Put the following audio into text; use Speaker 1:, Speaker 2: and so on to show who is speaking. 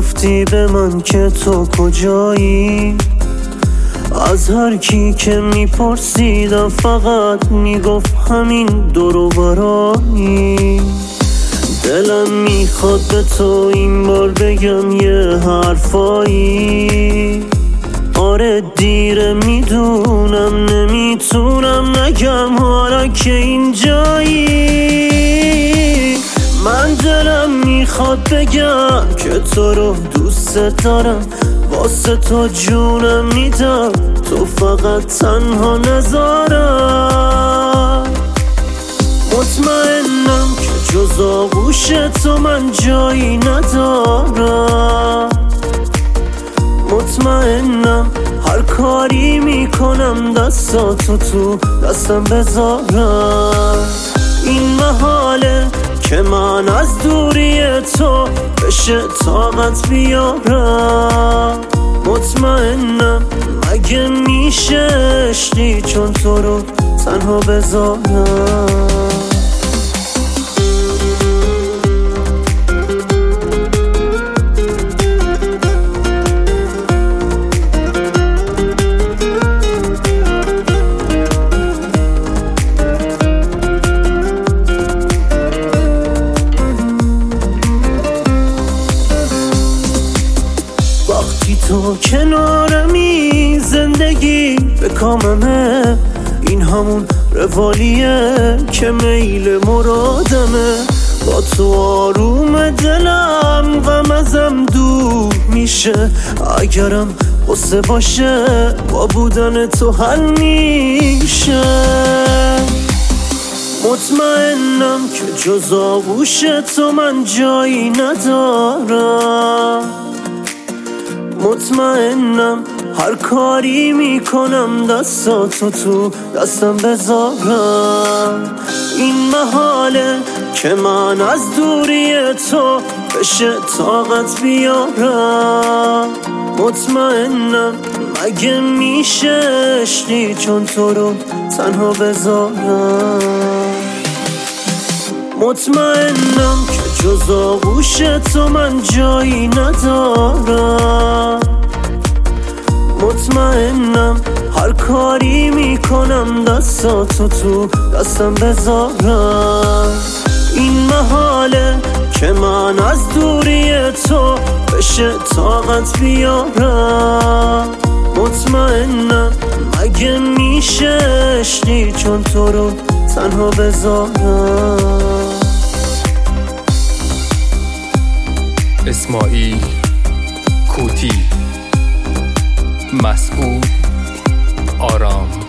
Speaker 1: نگفتی به من که تو کجایی. از هر کی که میپرسیدم فقط میگفت همین دور و برایی. دلم میخواد به تو این بار بگم یه حرفایی. آره دیره میدونم نمیتونم نگم حالا که اینجایی. من دلم میخواد بگم که تو رو دوست دارم، واسه تو جونم میدم، تو فقط تنها نذارم. مطمئنم که جز آغوش تو من جایی ندارم. مطمئنم هر کاری میکنم دستاتو تو دستم بذارم. این محاله که من از دوری تو بشه طاقت بیارم. مطمئنم مگه میشه عشقی چون تو رو تنها بذارم. تو کنارمی زندگی به کاممه. این همون روالیه که میل مرادمه. با تو آروم دلم غم ازم دور میشه. اگرم قصه باشه با بودن تو حل میشه. مطمئنم که جز آغوش تو من جایی ندارم. مطمئنم هر کاری میکنم دستاتو تو دستم بذارم. این محاله که من از دوری تو بشه طاقت بیارم. مطمئنم مگه میشه عشقی چون تو رو تنها بذارم. مطمئنم که جز آغوش تو من جایی ندارم. مطمئنم هر کاری میکنم دستاتو تو دستم بذارم. این محاله که من از دوری تو بشه طاقت بیارم. مطمئنم مگه میشه عشقی چون تو رو تنها بذارم.
Speaker 2: اسماعیل کوتی، مسعود آرام.